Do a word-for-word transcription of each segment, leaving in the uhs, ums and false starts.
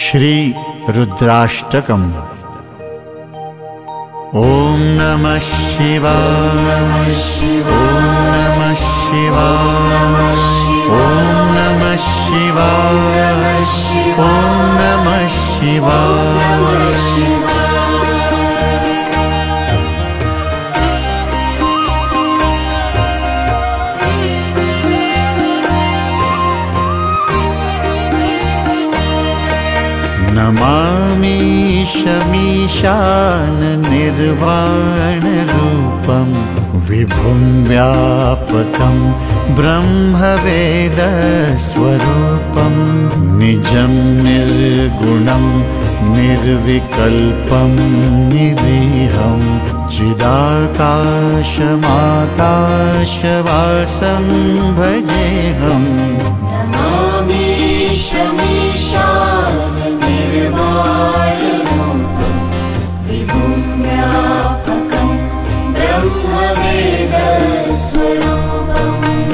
श्री रुद्राष्टकम्। ॐ नमः शिवाय, ॐ नमः शिवाय, ॐ नमः शिवाय, ॐ नमः शिवाय। नमामि शमीशान निर्वाणरूपं विभुं व्यापकं ब्रह्मवेदस्वरूपं निजं निर्गुणं निर्विकल्पं निरीहं चिदाकाशमाकाशवासं भजेऽहम्। नमामि शमीशान निर्वाणरूपं विभुं व्यापकं ब्रह्मवेदस्वरूपम्।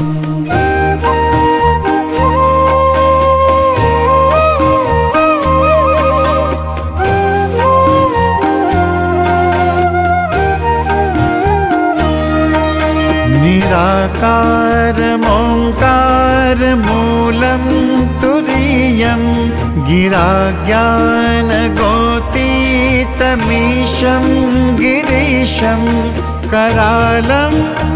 निराकारमोङ्कारमूलं तुरीयं गिराज्ञानगोतीतमीशं गिरीशं करालं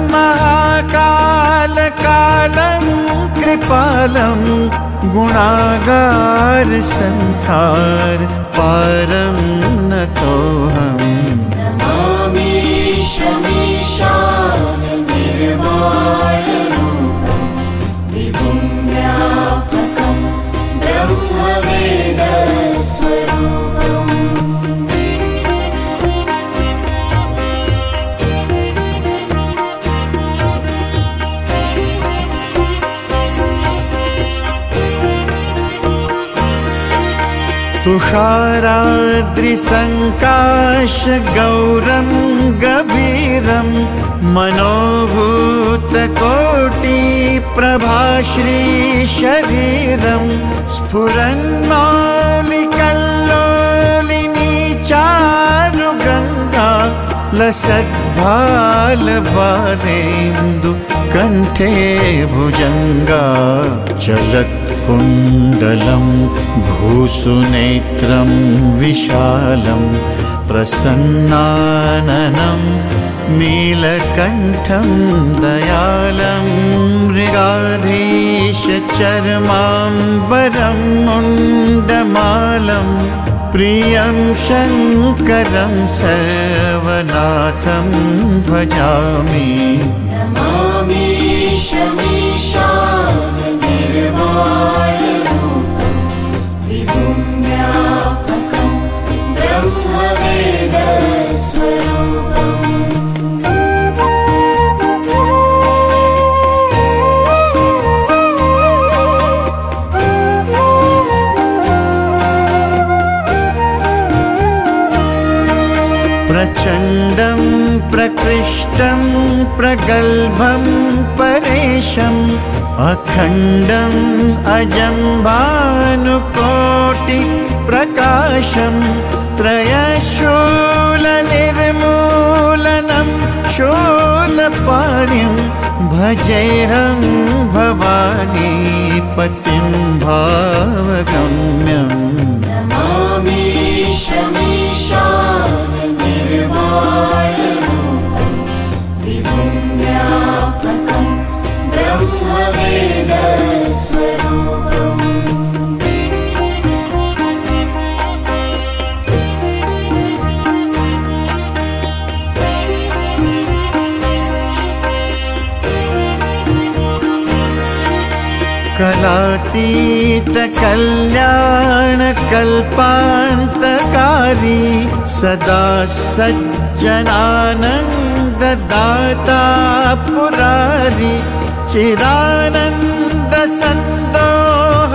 महाकालकालं कृपालं गुणागार संसार पारं नतोऽहम्। नमामि शमीशान निर्वाणरूपं विभुं व्यापकं ब्रह्मवेदस्वरूपम्। तुषाराद्रिसङ्काशगौरं गभीरं मनोभूतकोटिप्रभाश्रीशरीरं स्फुरन्मौलिकल्लोलिनी चारुगङ्गा लसद्भालभारेन्दु कण्ठे भुजङ्गा चलत्कुण्डलं भूसुनेत्रं विशालं प्रसन्नाननं नीलकण्ठं दयालं मृगाधीशचर्माम्बरं मुण्डमालं प्रियं शङ्करं सर्वनाथं भजामि। नमामि शमीशान निर्वाणरूपं विभुं व्यापकं ब्रह्मवेदस्वरूपम्। प्रचण्डं प्रकृष्टं प्रगल्भं परेशम् अखण्डं अजं भानुकोटिप्रकाशं त्रयशूलनिर्मूलनं शूलपाणिं भजेऽहं भवानीपतिं भावगम्यम्। नमामि शमीशान निर्वाणरूपं विभुं व्यापकं ब्रह्मवेदस्वरूपम्। कलातीतकल्याणकल्पान्तकारी सदा सज्जनानन्ददाता पुरारी चिदानन्दसन्दोह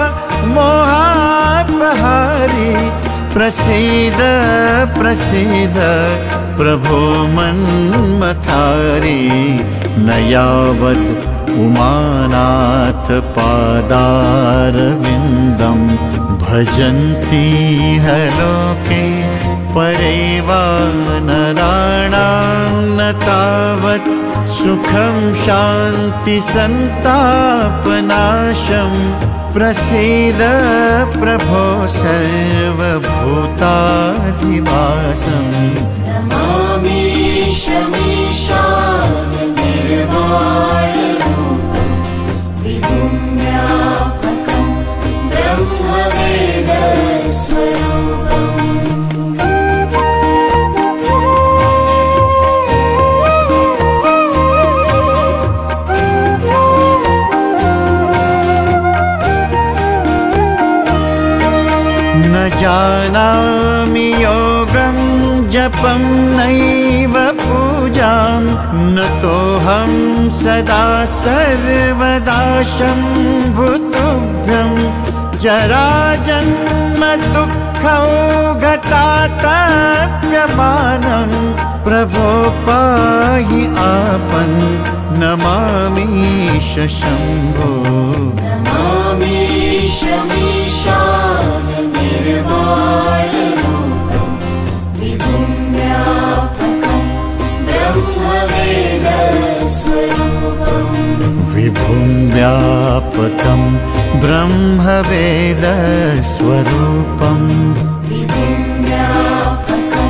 मोहापहारी प्रसीद प्रसीद प्रभो मन्मथारी न यावत् उमानाथ पादारविन्दं भजन्ति ह लोके परे वा नराणां न तावत् सुखं शान्ति सन्तापनाशं प्रसीद प्रभो सर्वभूताधिवासम् नमामि शमीशाननिर्वाणरूपं विधुम्यापकं ब्रह्मवेदस्वरूपम् न जानामि योगं जपं नैव पूजां न तोऽहं सदा सर्वदा शम्भुतुभ्यं जराजन्म दुःखौघतातप्यमानं प्रभो पाहि आपन् नमामीश शम्भो नमामि शमीशाननिर्वाणरूपं विधुम्यापकं ब्रह्मवेदस्वरूपम् विभुं व्यापकं ब्रह्मवेदस्वरूपम् विधुम्यापकं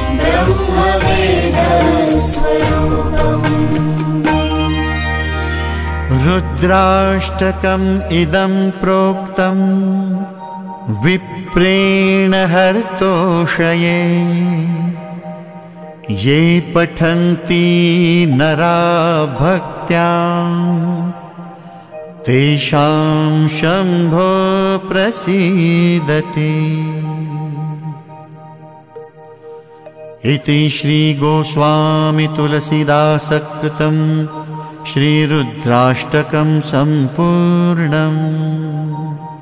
ब्रह्मवेदस्वरूपम् रुद्राष्टकम् इदं प्रोक्तं विप्रेण हर्तोषये ये पठन्ति नरा भक्त्या तेषां शम्भो प्रसीदति। इति श्री गोस्वामी तुलसीदासकृतं श्रीरुद्राष्टकं सम्पूर्णम्।